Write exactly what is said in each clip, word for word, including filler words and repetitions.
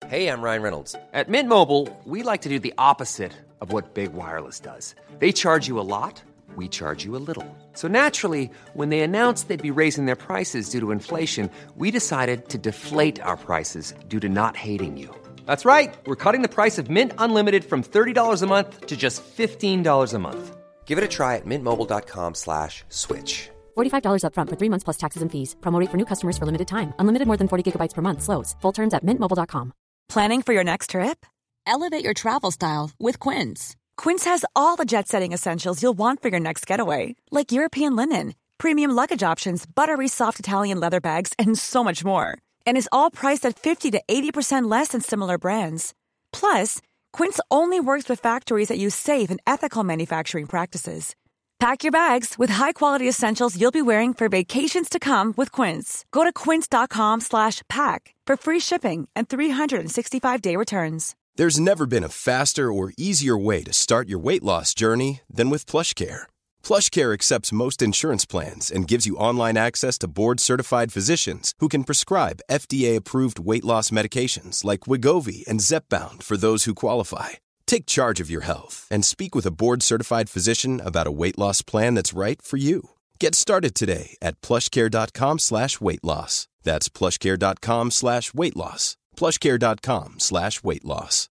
Hey, I'm Ryan Reynolds. At Mint Mobile, we like to do the opposite of what Big Wireless does. They charge you a lot, we charge you a little. So naturally, when they announced they'd be raising their prices due to inflation, we decided to deflate our prices due to not hating you. That's right. We're cutting the price of Mint Unlimited from thirty dollars a month to just fifteen dollars a month. Give it a try at mintmobile.com slash switch. forty-five dollars up front for three months plus taxes and fees. Promo rate for new customers for limited time. Unlimited more than forty gigabytes per month. Slows full terms at mint mobile dot com. Planning for your next trip? Elevate your travel style with Quince. Quince has all the jet-setting essentials you'll want for your next getaway, like European linen, premium luggage options, buttery soft Italian leather bags, and so much more. And is all priced at fifty to eighty percent less than similar brands. Plus, Quince only works with factories that use safe and ethical manufacturing practices. Pack your bags with high-quality essentials you'll be wearing for vacations to come with Quince. Go to quince.com slash pack for free shipping and three sixty-five day returns. There's never been a faster or easier way to start your weight loss journey than with PlushCare. PlushCare accepts most insurance plans and gives you online access to board-certified physicians who can prescribe F D A-approved weight loss medications like Wegovy and Zepbound for those who qualify. Take charge of your health and speak with a board-certified physician about a weight loss plan that's right for you. Get started today at plushcare.com slash weight loss. That's plushcare.com slash weight loss. plushcare.com slash weight loss.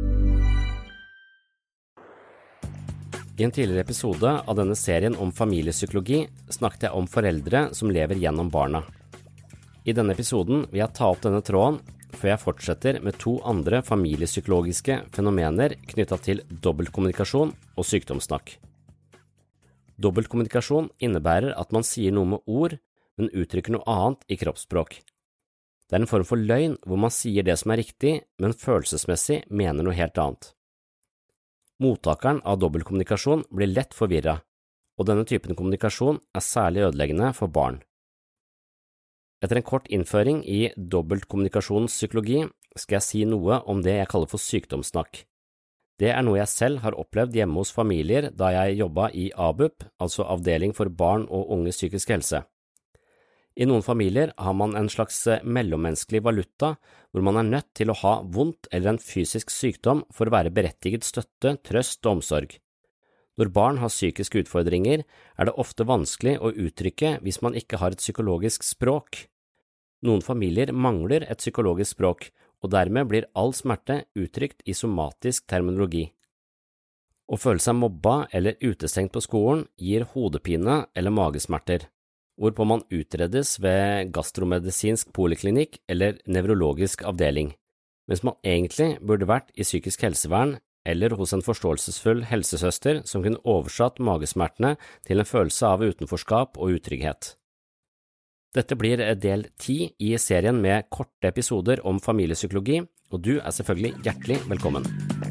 I en tidligere episode av denne serien om familiepsykologi snakket jeg om foreldre som lever gjennom barna. I denne episoden vil jeg ta opp denne tråden før jeg fortsetter med to andre familiepsykologiske fenomener knyttet til dobbeltkommunikasjon og sykdomssnakk. Dobbeltkommunikasjon innebærer at man sier noe med ord, men uttrykker noe annet i kroppsspråk. Det er en form for løgn hvor man sier det som er riktig, men følelsesmessig mener noe helt annet. Mottakeren av dobbeltkommunikasjon blir lett forvirret, og denne typen kommunikasjon er særlig ødeleggende for barn. Etter en kort innføring i dobbeltkommunikasjonspsykologi skal jeg si noe om det jeg kaller for sykdomssnakk. Det er noe jeg selv har opplevd hjemme hos familier da jeg jobbet i A B U P, altså Avdeling for barn og unges psykisk helse. I noen familier har man en slags mellommenneskelig valuta hvor man er nødt til å ha vondt eller en fysisk sykdom for å være berettiget støtte, trøst og omsorg. Når barn har psykiske utfordringer, er det ofte vanskelig å uttrykke hvis man ikke har et psykologisk språk. Noen familier mangler et psykologisk språk, og dermed blir all smerte uttrykt i somatisk terminologi. Å føle seg mobba eller utestengt på skolen gir hodepine eller magesmerter, hvorpå man utredes ved gastromedisinsk poliklinikk eller nevrologisk avdeling, mens man egentlig burde vært i psykisk helsevern eller hos en forståelsesfull helsesøster som kunne oversatt magesmertene til en følelse av utenforskap og utrygghet. Dette blir del ti i serien med korte episoder om familiepsykologi, og du er selvfølgelig hjertelig velkommen.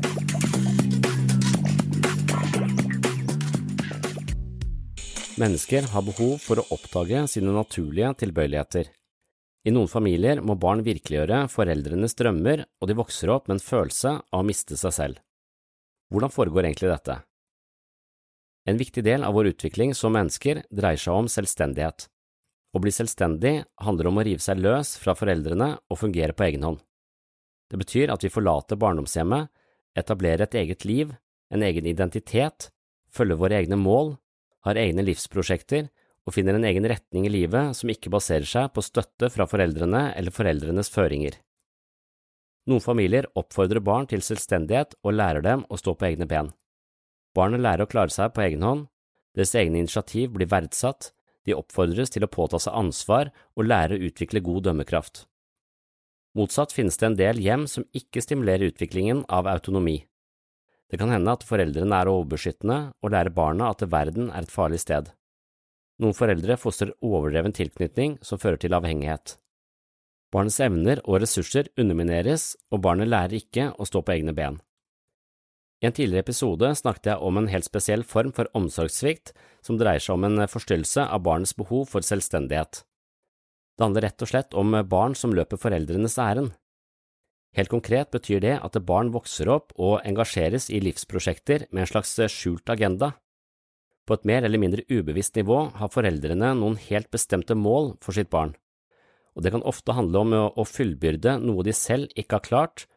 Mennesker har behov for å oppdage sine naturlige tilbøyeligheter. I noen familier må barn virkeliggjøre foreldrenes drømmer, og de vokser opp med en følelse av å miste seg selv. Hvordan foregår egentlig dette? En viktig del av vår utvikling som mennesker dreier seg om selvstendighet. Å bli selvstendig handler om å rive seg løs fra foreldrene og fungere på egen hånd. Det betyr at vi forlater barndomshjemmet, etablerer et eget liv, en egen identitet, følger våre egne mål, har egne livsprosjekter og finner en egen retning i livet som ikke baserer seg på støtte fra foreldrene eller foreldrenes føringer. Noen familier oppfordrer barn til selvstendighet og lærer dem å stå på egne ben. Barnet lærer å klare seg på egen hånd, deres egne initiativ blir verdsatt, de oppfordres til å påta seg ansvar og lære å utvikle god dømmekraft. Motsatt finnes det en del hjem som ikke stimulerer utviklingen av autonomi. Det kan hende at foreldrene er overbeskyttende og lærer barna at verden er et farlig sted. Noen foreldre fostrer overdreven tilknytning som fører til avhengighet. Barnets evner og ressurser undermineres, og barnet lærer ikke å stå på egne ben. I en tidligere episode snakket jeg om en helt spesiell form for omsorgssvikt som dreier seg om en forstyrrelse av barnets behov for selvstendighet. Det handler rett og slett om barn som løper foreldrenes ærend. Helt konkret betyr det at barn vokser opp og engasjeres i livsprosjekter med en slags skjult agenda. På et mer eller mindre ubevisst nivå har foreldrene noen helt bestemte mål for sitt barn, og det kan ofte handle om å fullbyrde noe de selv ikke har klart,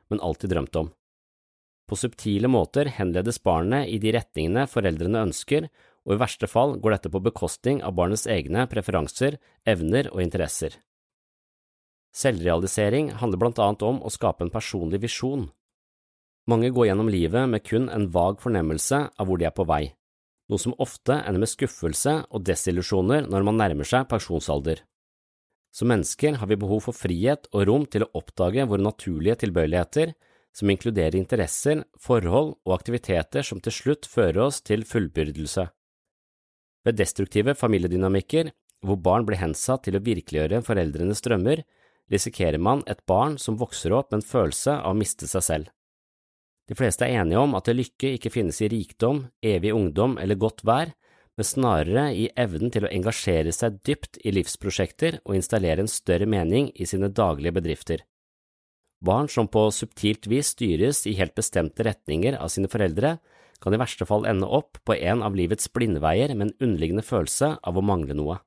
men alltid drømt om. På subtile måter henledes barnet i de retningene foreldrene ønsker, og i verste fall går dette på bekostning av barnets egne preferanser, evner og interesser. Selvrealisering handler blant annet om å skape en personlig visjon. Mange går gjennom livet med kun en vag fornemmelse av hvor de er på vei, noe som ofte ender med skuffelse og desillusjoner når man nærmer seg pensjonsalder. Som mennesker har vi behov for frihet og rom til å oppdage våre naturlige tilbøyeligheter, som inkluderer interesser, forhold og aktiviteter som til slutt fører oss til fullbyrdelse. Ved destruktive familiedynamikker, hvor barn blir hensatt til å virkeliggjøre foreldrenes drømmer, risikerer man et barn som vokser opp med en følelse av å miste seg selv. De fleste er enige om at lykke ikke finnes i rikdom, evig ungdom eller godt vær, men snarere i evnen til å engasjere seg dypt i livsprosjekter og installere en større mening i sine daglige bedrifter. Barn som på subtilt vis styres i helt bestemte retninger av sine foreldre, kan i verste fall ende opp på en av livets blindveier med en underliggende følelse av å mangle noe.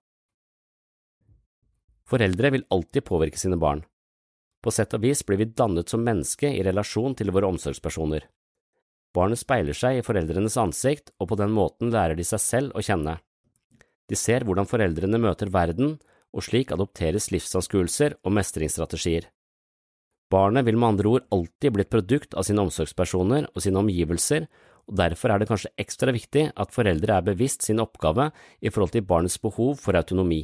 Foreldre vil alltid påvirke sine barn. På sett og vis blir vi dannet som menneske i relasjon til våre omsorgspersoner. Barnet speiler seg i foreldrenes ansikt, og på den måten lærer de seg selv å kjenne. De ser hvordan foreldrene møter verden, og slik adopteres livsanskuelser og mestringsstrategier. Barnet vil med andre ord alltid bli et produkt av sine omsorgspersoner og sine omgivelser, og derfor er det kanskje ekstra viktig at foreldre er bevisst sin oppgave i forhold til barnets behov for autonomi.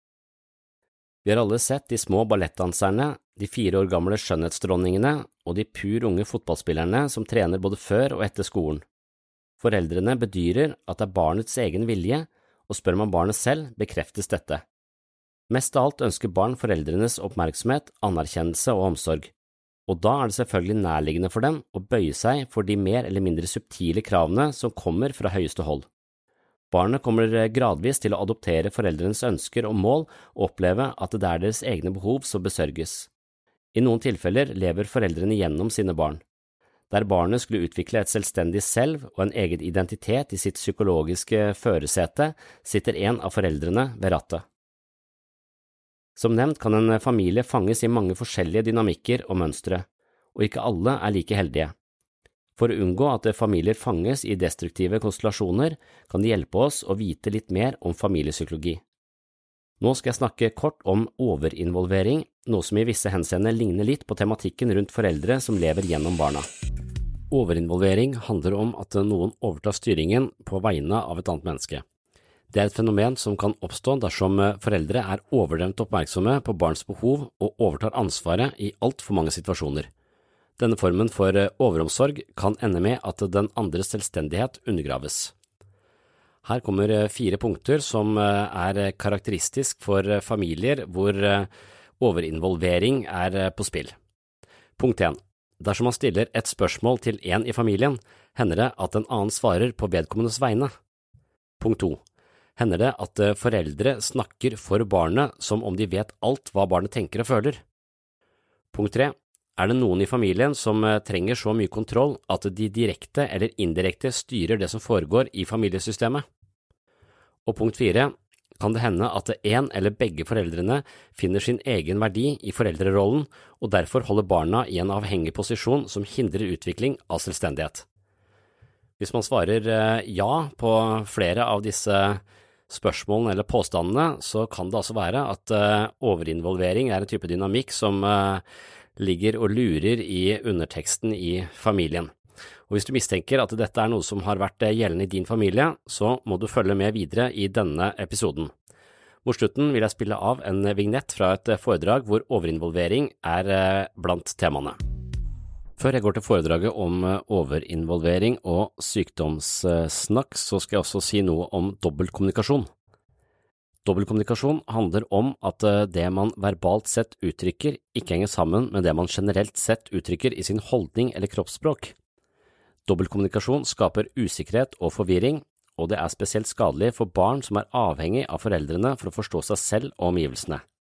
Vi har alle sett de små ballettdanserne, de fire år gamle skjønnhetsdronningene og de pur unge fotballspillerne som trener både før og etter skolen. Foreldrene bedyrer at det er barnets egen vilje, og spør man barnet selv, bekreftes dette. Mest av alt ønsker barn foreldrenes oppmerksomhet, anerkjennelse og omsorg, og da er det selvfølgelig nærliggende for dem å bøye seg for de mer eller mindre subtile kravene som kommer fra høyeste hold. Barnet kommer gradvis til å adoptere foreldrenes ønsker og mål og oppleve at det er deres egne behov som besørges. I noen tilfeller lever foreldrene gjennom sine barn. Der barnet skulle utvikle et selvstendig selv og en egen identitet i sitt psykologiske føresete, sitter en av foreldrene ved rattet. Som nevnt kan en familie fanges i mange forskjellige dynamikker og mønstre, og ikke alle er like heldige. For å unngå at familier fanges i destruktive konstellasjoner, kan det hjelpe oss å vite litt mer om familiepsykologi. Nå skal jeg snakke kort om overinvolvering, noe som i visse henseender ligner litt på tematikken rundt foreldre som lever gjennom barna. Overinvolvering handler om at noen overtar styringen på vegne av et annet menneske. Det er et fenomen som kan oppstå dersom foreldre er overdrevet oppmerksomme på barns behov og overtar ansvaret i alt for mange situasjoner. Denne formen for overomsorg kan ende med at den andres selvstendighet undergraves. Her kommer fire punkter som er karakteristisk for familier hvor overinvolvering er på spill. Punkt én. Dersom man stiller et spørsmål til en i familien, hender det at en annen svarer på vedkommendes vegne. Punkt to. Hender det at foreldre snakker for barnet som om de vet alt hva barnet tenker og føler. Punkt tre. Er det noen i familien som trenger så mye kontroll at de direkte eller indirekte styrer det som foregår i familiesystemet? Og punkt fire. Kan det hende at en eller begge foreldrene finner sin egen verdi i foreldrerollen og derfor holder barna i en avhengig posisjon som hindrer utvikling av selvstendighet? Hvis man svarer ja på flere av disse spørsmålene eller påstandene, så kan det altså være at overinvolvering er en type dynamikk som ligger og lurer i underteksten i familien. Og hvis du mistenker at dette er noe som har vært gjeldende i din familie, så må du følge med videre i denne episoden. Mot slutten vil jeg spille av en vignett fra et foredrag hvor overinvolvering er blant temaene. Før jeg går til foredraget om overinvolvering og sykdomssnakk, så skal jeg også si noe om dobbeltkommunikasjon. Dobbeltkommunikasjon handler om at det man verbalt sett uttrykker ikke henger sammen med det man generelt sett uttrykker i sin holdning eller kroppsspråk. Dobbeltkommunikasjon skaper usikkerhet og forvirring, og det er spesielt skadelig for barn som er avhengig av foreldrene for å forstå seg selv og omgivelsene.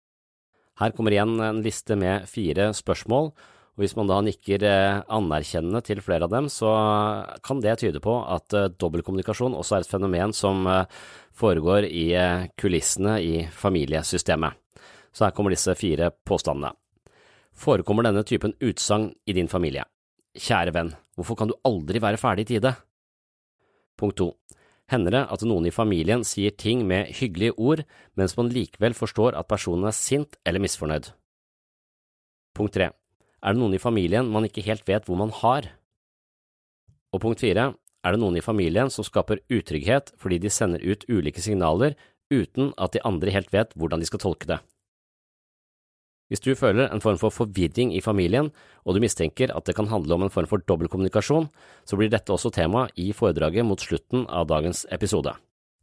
Her kommer igjen en liste med fire spørsmål, og hvis man da nikker anerkjennende til flere av dem, så kan det tyde på at dobbeltkommunikasjon også er et fenomen som foregår i kulissene i familiesystemet. Så her kommer disse fire påstandene. Forekommer denne typen utsagn i din familie? Kjære venn, hvorfor kan du aldri være ferdig i tide? Punkt to. Hender det at noen i familien sier ting med hyggelige ord, mens man likevel forstår at personen er sint eller misfornøyd? Punkt tre. Er det noen i familien man ikke helt vet hvor man har? Og punkt fire. Er det noen i familien som skaper utrygghet fordi de sender ut ulike signaler uten at de andre helt vet hvordan de skal tolke det? Hvis du føler en form for forvirring i familien, og du mistenker at det kan handle om en form for dobbeltkommunikasjon, så blir dette også tema i foredraget mot slutten av dagens episode.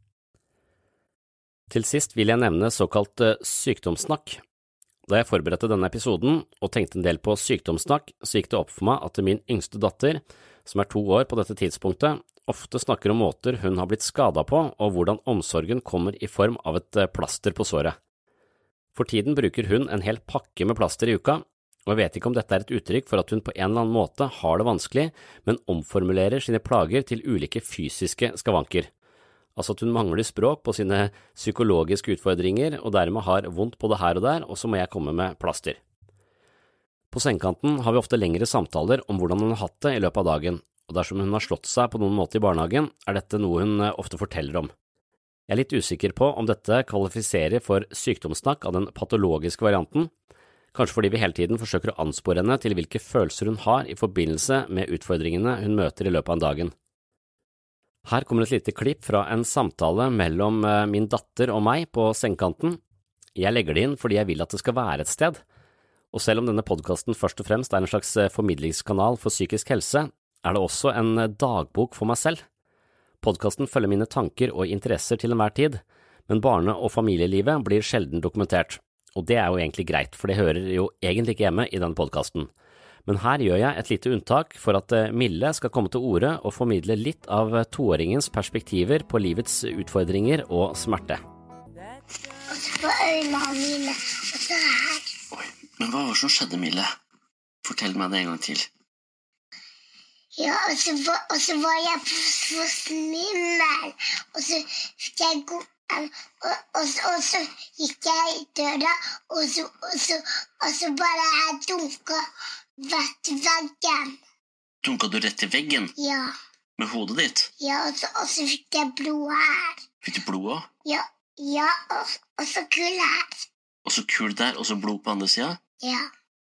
Til sist vil jeg nevne såkalt sykdomssnakk. Da jeg forberedte denne episoden og tenkte en del på sykdomssnakk, så gikk det opp for meg at min yngste datter, som er to år på dette tidspunktet, ofte snakker om måter hun har blitt skadet på, og hvordan omsorgen kommer i form av et plaster på såret. For tiden bruker hun en hel pakke med plaster i uka, og jeg vet ikke om dette er et uttrykk for at hun på en eller annen måte har det vanskelig, men omformulerer sine plager til ulike fysiske skavanker. Altså at hun mangler språk på sine psykologiske utfordringer, og dermed har vondt både her og der, og så må jeg komme med plaster. På sengekanten har vi ofte lengre samtaler om hvordan hun har hatt det i løpet av dagen, og dersom hun har slått seg på noen måte i barnehagen, er dette noe hun ofte forteller om. Jeg er litt usikker på om dette kvalifiserer for sykdomssnakk av den patologiske varianten, kanskje fordi vi hele tiden forsøker å anspore henne til hvilke følelser hun har i forbindelse med utfordringene hun møter i løpet av dagen. Her kommer et lite klipp fra en samtale mellom min datter og meg på sengekanten. Jeg legger det inn fordi jeg vil at det skal være et sted, og selv om denne podcasten først og fremst er en slags formidlingskanal for psykisk helse, er det også en dagbok for meg selv. Podcasten følger mine tanker og interesser til enhver tid, men barne- og familielivet blir sjelden dokumentert, og det er jo egentlig greit, for det hører jo egentlig ikke hjemme i denne podcasten. Men her gjør jeg et lite unntak for at Mille skal komme til orde og formidle litt av toåringens perspektiver på livets utfordringer og smerte. Og så på øynene mine, og så her. Oi, men hva var det som skjedde, Mille? Fortell meg det en gang til. Ja, og så, var, og så var jeg for snimmel, og så fikk jeg gå, og, og, så, og så gikk jeg i døra, og så, og så, og så bare jeg dunket rett i veggen. Dunket du rett i veggen? Ja. Med hodet ditt? Ja, og så, og så fikk jeg blod her. Fikk du blod også? Ja, ja og, og så kul her. Og så kul der, og så blod på andre siden? Ja.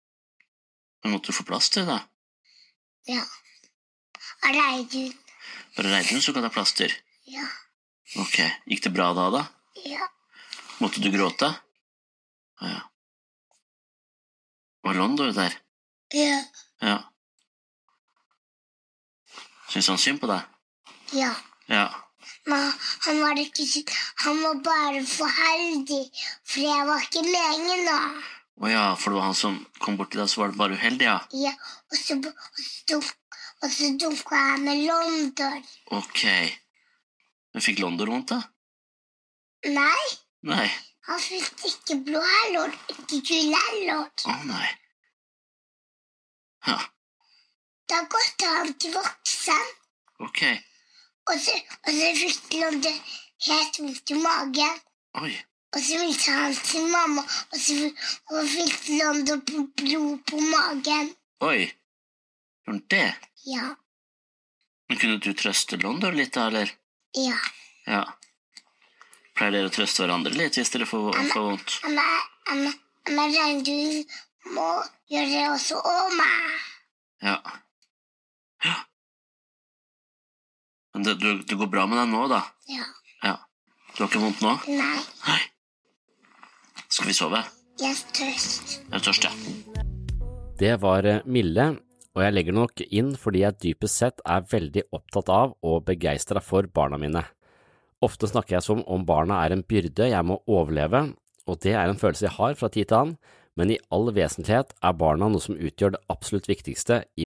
Men måtte du få plaster da? Ja. Og Reidun. Bare Reidun så kan ha plaster? Ja. Ok, gikk det bra da da? Ja. Måtte du gråte? Ja. Var Londor der? Ja. Ja. Synes han synd på deg? Ja. Ja. Men han var ikke synd. Han var bare for heldig, for jeg var ikke lenge nå. Åja, for det var han som kom bort til deg, så var det bare uheldig, ja? Ja, og så, og så, og så dunket jeg med Londor. Ok. Men fikk Londor vondt da? Nei. Nei. Han fikk ikke blod heller, ikke kul heller. Å nei. Ja. Da gått han til voksen. Ok. Og så, og så fikk Londor helt vondt i magen. Oi. Og så viste han til mamma, og så og fikk Londor blod på magen. Oi. Gjorde han det? Ja. Men kunne du trøste Londor litt da, eller? Ja. Ja. Pleier dere å trøste hverandre litt hvis dere får, får vondt? Men, men Reidun må gjøre det også om meg. Ja. Ja. Men det, du, det går bra med deg nå, da? Ja. Ja. Du har ikke vondt nå? Nei. Nei. Skal vi sove? Jeg er tørst. Jeg er tørst, ja. Det var Mille, og jeg legger nok inn fordi jeg dypest sett er veldig opptatt av og begeistret for barna mine. Ofte snakker jeg som om barna er en byrde jeg må overleve, og det er en følelse jeg har fra tid til annen, men i all vesentlighet er barna noe som utgjør det absolutt viktigste i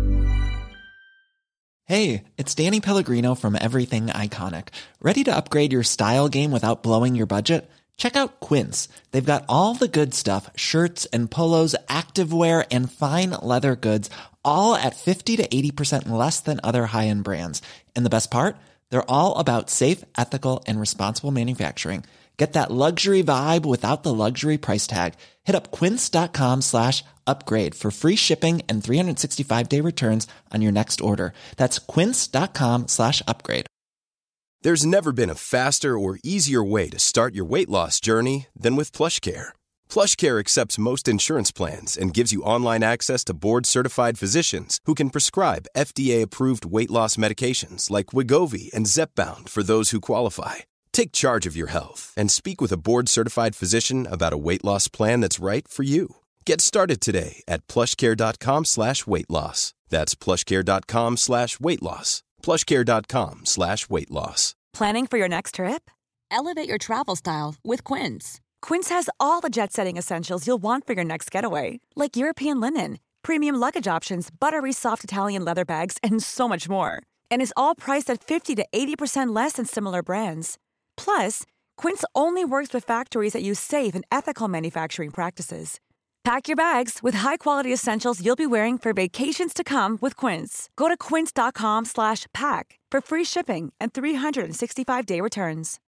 Hey, it's Danny Pellegrino from Everything Iconic. Ready to upgrade your style game without blowing your budget? Check out Quince. They've got all the good stuff, shirts and polos, activewear, and fine leather goods, all at fifty to eighty percent less than other high-end brands. And the best part? They're all about safe, ethical, and responsible manufacturing. Get that luxury vibe without the luxury price tag. Hit up quince.com slash upgrade for free shipping and three sixty-five day returns on your next order. That's quince.com slash upgrade. There's never been a faster or easier way to start your weight loss journey than with PlushCare. PlushCare accepts most insurance plans and gives you online access to board-certified physicians who can prescribe F D A-approved weight loss medications like Wegovy and Zepbound for those who qualify. Take charge of your health and speak with a board-certified physician about a weight loss plan that's right for you. Get started today at plushcare.com slash weight loss. That's plushcare.com slash weight loss. plushcare.com slash weight loss. Planning for your next trip? Elevate your travel style with Quince. Quince has all the jet-setting essentials you'll want for your next getaway, like European linen, premium luggage options, buttery soft Italian leather bags, and so much more. And is all priced at fifty to eighty percent less than similar brands. Plus, Quince only works with factories that use safe and ethical manufacturing practices. Pack your bags with high-quality essentials you'll be wearing for vacations to come with Quince. Go to quince.com slash pack for free shipping and three sixty-five day returns.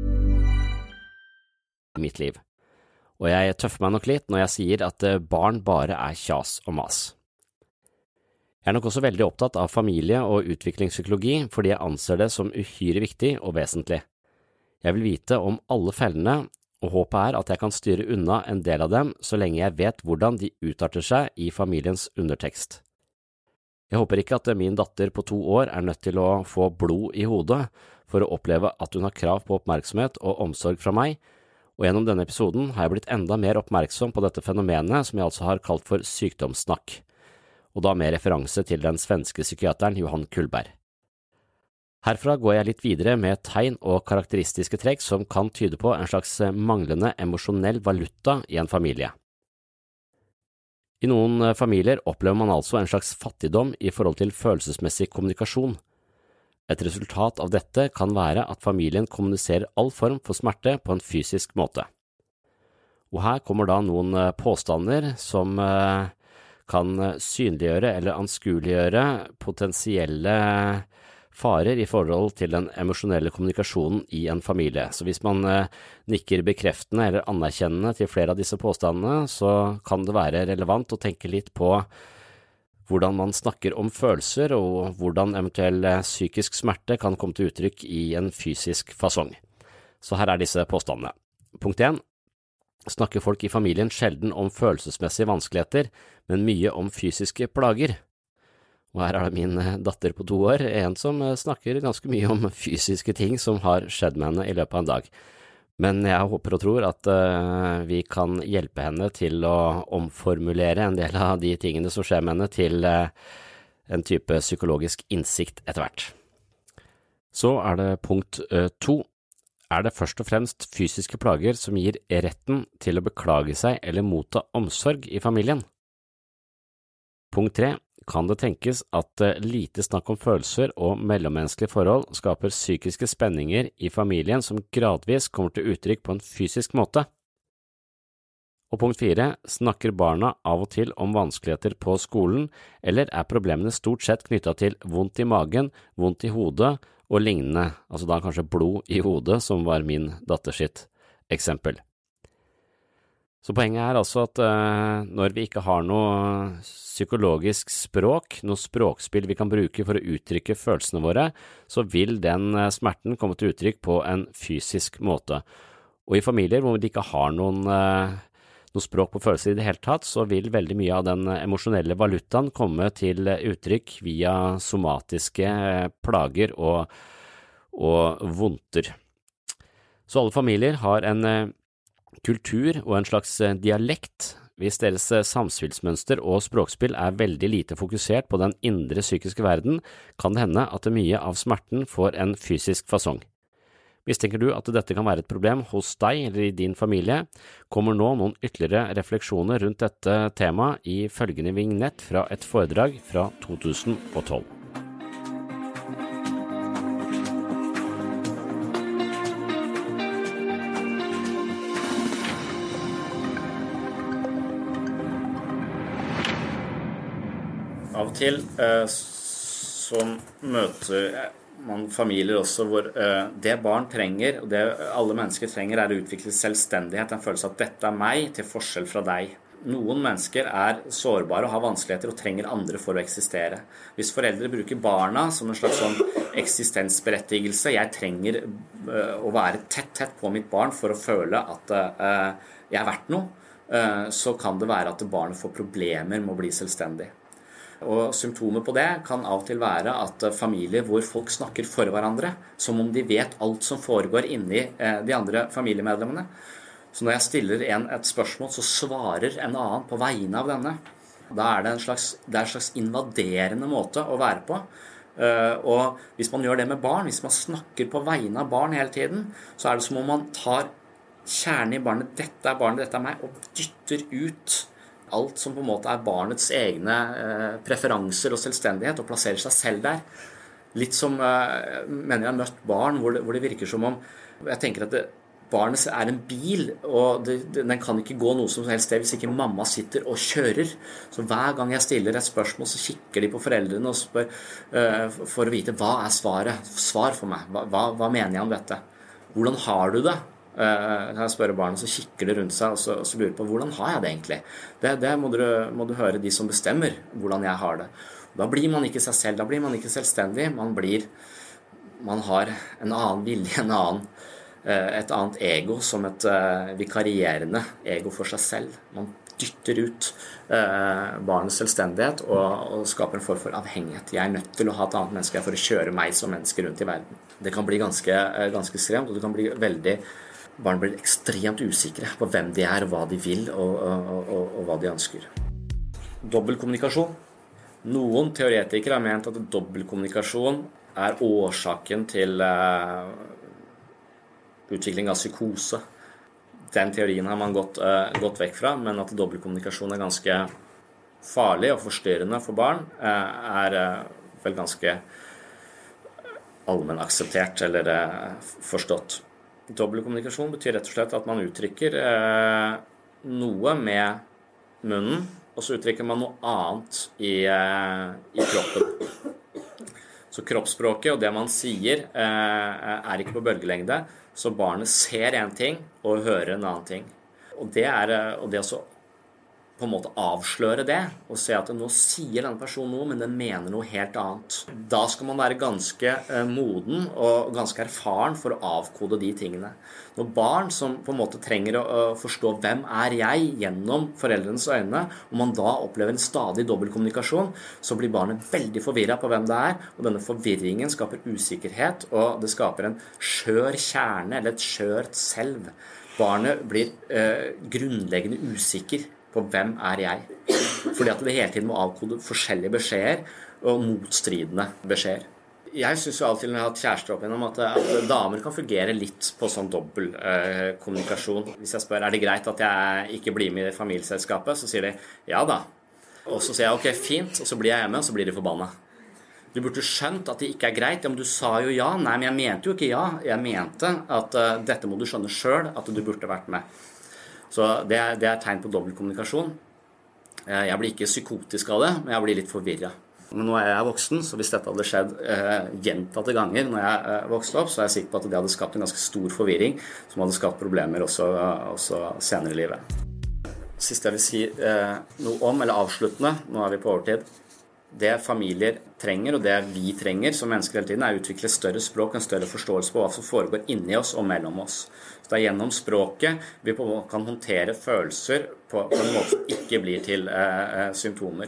Mitt liv. Og jeg tøffer meg nok litt når jeg sier at barn bare er kjas og mas. Jeg er nok også veldig opptatt av familie- og utviklingspsykologi fordi jeg anser det som uhyre viktig og vesentlig. Jeg vil vite om alle fellene, og håpet er at jeg kan styre unna en del av dem så lenge jeg vet hvordan de utarter seg i familiens undertekst. Jeg håper ikke at min datter på to år er nødt til å få blod i hodet for å oppleve at hun har krav på oppmerksomhet og omsorg fra meg, og gjennom denne episoden har jeg blitt enda mer oppmerksom på dette fenomenet som jeg altså har kalt for sykdomssnakk, og da med referanse til den svenske psykiateren Johan Kullberg. Herfra går jeg litt videre med tegn og karakteristiske trekk som kan tyde på en slags manglende emosjonell valuta i en familie. I noen familier opplever man altså en slags fattigdom i forhold til følelsesmessig kommunikasjon. Et resultat av dette kan være at familien kommuniserer all form for smerte på en fysisk måte. Og her kommer da noen påstander som kan synliggjøre eller anskueliggjøre potensielle farer i forhold til den emosjonelle kommunikasjonen i en familie. Så hvis man eh, nikker bekreftende eller anerkjennende til flere av disse påstandene, så kan det være relevant å tenke litt på hvordan man snakker om følelser, og hvordan eventuell psykisk smerte kan komme til uttrykk i en fysisk fasong. Så her er disse påstandene. Punkt én. Snakker folk i familien sjelden om følelsesmessige vanskeligheter, men mye om fysiske plager. Og her er det min datter på to år, en som snakker ganske mye om fysiske ting som har skjedd med henne i løpet av en dag. Men jeg håper og tror at uh, vi kan hjelpe henne til å omformulere en del av de tingene som skjer med henne til uh, en type psykologisk innsikt etter hvert. Så er det punkt uh, to. Er det først og fremst fysiske plager som gir retten til å beklage seg eller motta omsorg i familien? Punkt tre. Kan det tenkes at lite snakk om følelser og mellommenneskelige forhold skaper psykiske spenninger i familien som gradvis kommer til uttrykk på en fysisk måte? Og punkt fire, snakker barna av og til om vanskeligheter på skolen, eller er problemene stort sett knyttet til vondt i magen, vondt i hodet og lignende, altså da kanskje blod i hodet, som var min datters sitt eksempel. Så poenget er altså at uh, når vi ikke har noe psykologisk språk, noe språkspill vi kan bruke for å uttrykke følelsene våre, så vil den uh, smerten komme til uttrykk på en fysisk måte. Og i familier hvor de ikke har noen, uh, noe språk på følelser i det hele tatt, så vil veldig mye av den emosjonelle valutaen komme til uttrykk via somatiske uh, plager og, og vondter. Så alle familier har en uh, kultur og en slags dialekt. Hvis deres samspillsmønster og språkspill er veldig lite fokusert på den indre psykiske verden, kan det hende at mye av smerten får en fysisk fasong. Mistenker du at dette kan være et problem hos deg eller i din familie, kommer nå noen ytterligere refleksjoner rundt dette temaet i følgende vignett fra et foredrag fra to tusen og tolv. Av og til eh, så møter jeg man familier også hvor uh, det barn trenger, og det alle mennesker trenger, er å utvikle selvstendighet, en følelse at dette er meg til forskjell fra deg. Noen mennesker er sårbare og har vanskeligheter og trenger andre for å eksistere. Hvis foreldre bruker barna som en slags sånn eksistensberettigelse, jeg trenger uh, å være tett, tett på mitt barn for å føle at uh, jeg er verdt noe, uh, så kan det være at barnet får problemer med å bli selvstendig. Og symptomer på det kan av og til være at familier hvor folk snakker for hverandre, som om de vet alt som foregår inni de andre familiemedlemmene. Så når jeg stiller en et spørsmål, så svarer en annen på vegne av denne. Da er det en slags, det er en slags invaderende måte å være på. Og hvis man gjør det med barn, hvis man snakker på vegne av barn hele tiden, så er det som om man tar kjernen i barnet, dette er barnet, dette er meg, og dytter ut alt som på en måte er barnets egne eh, preferanser og selvstendighet, og plasserer seg selv der. Litt som, eh, mener jeg har møtt barn, hvor det, hvor det virker som om, jeg tenker at det, barnet er en bil, og det, den kan ikke gå noe som helst sted hvis ikke mamma sitter og kjører. Så hver gang jeg stiller et spørsmål, så kikker de på foreldrene og spør eh, for å vite, hva er svaret? Svar for meg. Hva, hva, hva mener jeg om dette? Hvordan har du det? Kan jeg spørre barnet, så kikker det rundt seg og så, og så lurer på, hvordan har jeg det egentlig? Det, det må, du, må du høre de som bestemmer hvordan jeg har det. Da blir man ikke seg selv, da blir man ikke selvstendig, man blir, man har en annen vilje, en annen, et annet ego som et vikarierende ego for seg selv. Man dytter ut barnets selvstendighet og, og skaper en form for avhengighet. Jeg er nødt til å ha et annet menneske for å kjøre meg som menneske rundt i verden. Det kan bli ganske, ganske skremt, og det kan bli veldig barn blir ekstremt usikre på hvem de er, hva de vil og, og, og, og hva de ønsker. Dobbeltkommunikasjon. Noen teoretikere har ment at dobbeltkommunikasjon er årsaken til uh, utvikling av psykose. Den teorien har man gått, uh, gått vekk fra, men at dobbeltkommunikasjon er ganske farlig og forstyrrende for barn, uh, er uh, vel ganske allmenn akseptert eller uh, forstått. Dobbeltkommunikasjon betyr rett og slett at man uttrykker eh, noe med munnen, og så uttrykker man noe annet i, eh, i kroppen. Så kroppsspråket og det man sier eh, er ikke på bølgelengde, så barnet ser en ting og hører en annen ting. Og det er og det også på en måte avsløre det, og se at nå sier denne personen noe, men den mener noe helt annet. Da skal man være ganske eh, moden og ganske erfaren for å avkode de tingene. Når barn som på en måte trenger å uh, forstå hvem er jeg gjennom foreldrenes øyne, og man da opplever en stadig dobbeltkommunikasjon, så blir barnet veldig forvirret på hvem det er, og denne forvirringen skaper usikkerhet, og det skaper en skjør kjerne, eller et skjørt selv. Barnet blir uh, grunnleggende usikker på hvem er jeg. Fordi at det hele tiden må avkode forskjellige beskjeder og motstridende beskjeder. Jeg synes jo alltid når jeg har hatt kjærester opp igjennom at, at damer kan fungere litt på sånn dobbel eh, kommunikasjon. Hvis jeg spør, er det greit at jeg ikke blir med i familieselskapet? Så sier de, ja da. Og så sier jeg, ok, fint, og så blir jeg hjemme, og så blir de forbannet. Du burde skjønt at det ikke er greit. Ja, men du sa jo ja. Nei, men jeg mente jo ikke ja. Jeg mente at uh, dette må du skjønne selv, at du burde vært med. Så det er, det er tegn på dobbeltkommunikasjon. Jeg blir ikke psykotisk av det, men jeg blir litt forvirret. Men nå er jeg voksen, så hvis dette hadde skjedd eh, gjentatte ganger når jeg eh, vokste opp, så er jeg sikker på at det hadde skapt en ganske stor forvirring, som hadde skapt problemer også, også senere i livet. Siste jeg vil si eh, noe om, eller avsluttende, nå er vi på overtid, det familier trenger, og det vi trenger som mennesker hele tiden, er å utvikle større språk, en større forståelse på hva som foregår inni oss og mellom oss. Så det er gjennom språket vi på, kan håndtere følelser på, på en måte som ikke blir til eh, symptomer.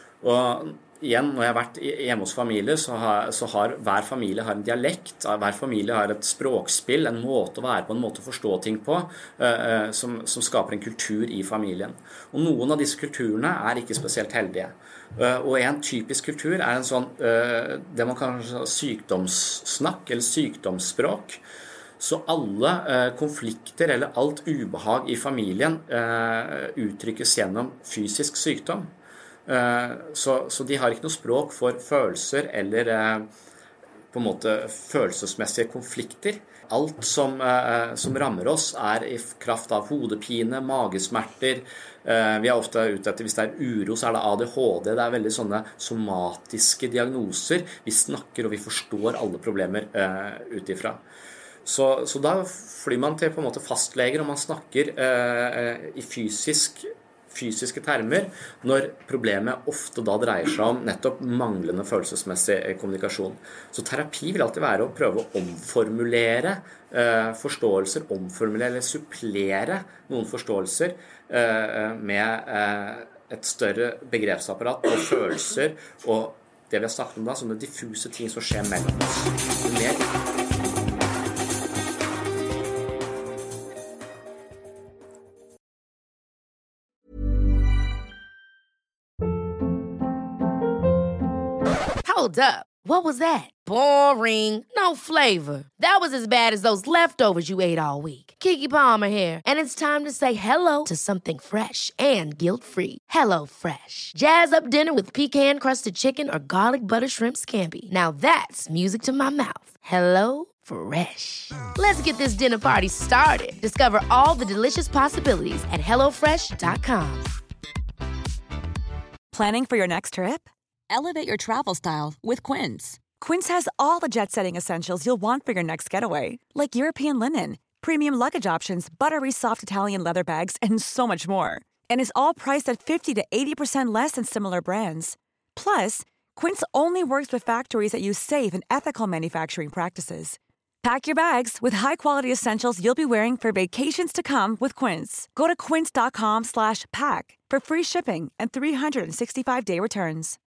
Og igjen, når jeg har vært hjemme hos familier, så har, så har hver familie har en dialekt, hver familie har et språkspill, en måte å være på, en måte å forstå ting på, eh, som, som skaper en kultur i familien. Og noen av disse kulturene er ikke spesielt heldige. Uh, og en typisk kultur er en sånn, uh, det man kan kalle sykdomssnakk, eller sykdomsspråk. Så alle uh, konflikter, eller alt ubehag i familien, uh, uttrykkes gjennom fysisk sykdom. Uh, så, så de har ikke noe språk for følelser eller uh, på en måte følelsesmessige konflikter. Alt som, eh, som rammer oss er i kraft av hodepine, magesmerter. Eh, vi er ofte ute etter, hvis det er uro, så er det A D H D. Det er veldig sånne somatiske diagnoser. Vi snakker og vi forstår alle problemer eh, utifra. Så, så da flyr man til på en måte fastleger, og man snakker eh, i fysisk fysiske termer, når problemet ofte da dreier seg om nettopp manglende følelsesmessig kommunikasjon. Så terapi vil alltid være å prøve å omformulere eh, forståelser, omformulere eller supplere noen forståelser eh, med eh, et større begrepsapparat og følelser, og det vi har snakket om da, som det diffuse ting som skjer mellom oss. Mer Hold up. What was that? Boring. No flavor. That was as bad as those leftovers you ate all week. Keke Palmer here, and it's time to say hello to something fresh and guilt-free. Hello Fresh. Jazz up dinner with pecan-crusted chicken or garlic butter shrimp scampi. Now that's music to my mouth. Hello Fresh. Let's get this dinner party started. Discover all the delicious possibilities at hello fresh dot com. Planning for your next trip? Elevate your travel style with Quince. Quince has all the jet-setting essentials you'll want for your next getaway, like European linen, premium luggage options, buttery soft Italian leather bags, and so much more. And is all priced at fifty to eighty percent less than similar brands. Plus, Quince only works with factories that use safe and ethical manufacturing practices. Pack your bags with high-quality essentials you'll be wearing for vacations to come with Quince. Go to quince dot com slash pack for free shipping and three sixty-five day returns.